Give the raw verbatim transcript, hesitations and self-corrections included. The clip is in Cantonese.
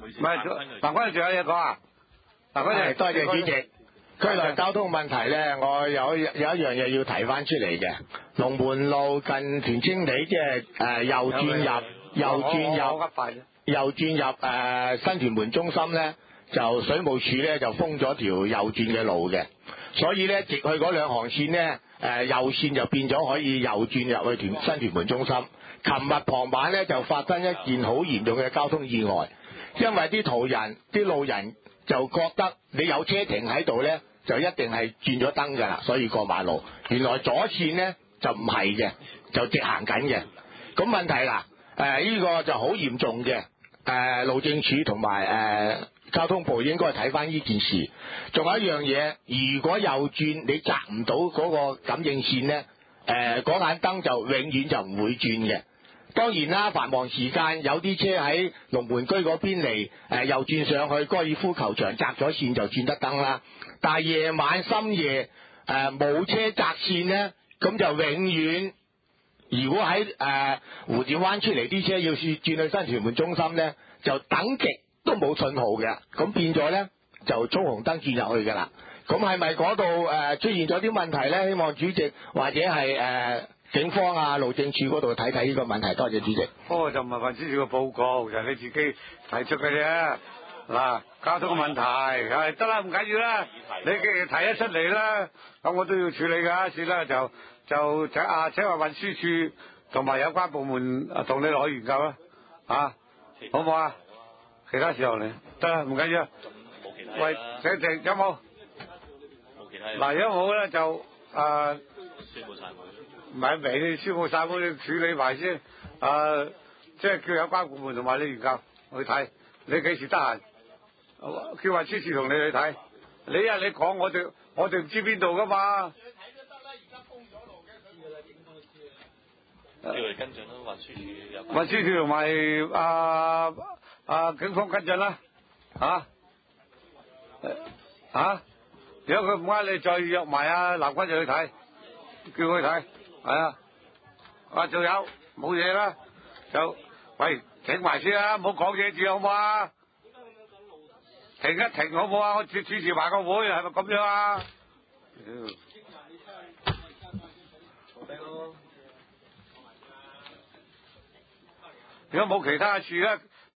唔係，彭君仲有嘢講啊？彭君係，多謝主席。區內交通問題咧，我有有一樣嘢要提翻出嚟嘅。龍門路近屯青里，即係誒右轉入，右轉入，右轉入誒新屯門中心咧，就水務署咧就封咗條右轉嘅路嘅，所以咧直去嗰兩行線咧，誒右線就變咗可以右轉入去屯新屯門中心。琴日傍晚咧就發生一件好嚴重嘅交通意外，因為啲途人、啲路人就覺得你有車停喺度咧，就一定係轉咗燈㗎啦，所以過馬路。原來左線咧就唔係嘅，就直行緊嘅。咁問題啦，誒、呃、呢、這個就好嚴重嘅。誒、呃、路政署同埋誒交通部應該睇翻呢件事。仲有一樣嘢，如果右轉你擲唔到嗰個感應線咧，誒嗰盞燈就永遠就唔會轉嘅。當然啦，繁忙時間有啲車喺龍門居嗰邊嚟，誒右轉上去高爾夫球場擲咗線就轉得燈啦。但係夜晚深夜誒冇車擲線咧，咁就永遠，如果喺誒、呃、蝴蝶灣出嚟啲車要轉轉去新屯門中心咧，就等極都冇信號嘅，咁變咗咧就衝紅燈轉入去㗎啦。咁係咪嗰度誒出現咗啲問題咧？希望主席或者係誒、呃、警方啊、路政署嗰度睇睇呢個問題。多謝主席。 不過就唔係運輸署嘅報告，就係、是、你自己提出嘅啫。嗱，交通嘅問題係得啦，唔緊要啦。你既然提咗出嚟啦，咁我都要處理㗎。算啦，就就請啊請話運輸署同埋有關部門同你落去研究啦。啊，好唔好啊？其他時候嚟得啦，唔緊要。喂，請停有冇？嗱，如果冇咧就誒宣佈散會，唔係未宣佈散會，你處理埋先。誒、呃，即係叫有關部門同埋你研究去睇，你幾時得閒？叫運輸署同你去睇。你啊，你講我哋我哋唔知邊度噶嘛。你睇都得啦，而家封咗路嘅，所以啦，警方知。叫佢跟進啦，運輸署有。運輸署同埋啊啊警方跟進啦，嚇嚇。如果佢唔啱，你再約埋阿南君就去睇，叫佢睇，係啊。啊，仲有冇嘢啦？就喂，停埋先啦，唔好講嘢住好唔好啊？停一停好唔好啊？我主主持埋個會，係咪咁樣啊？如果冇其他事咧。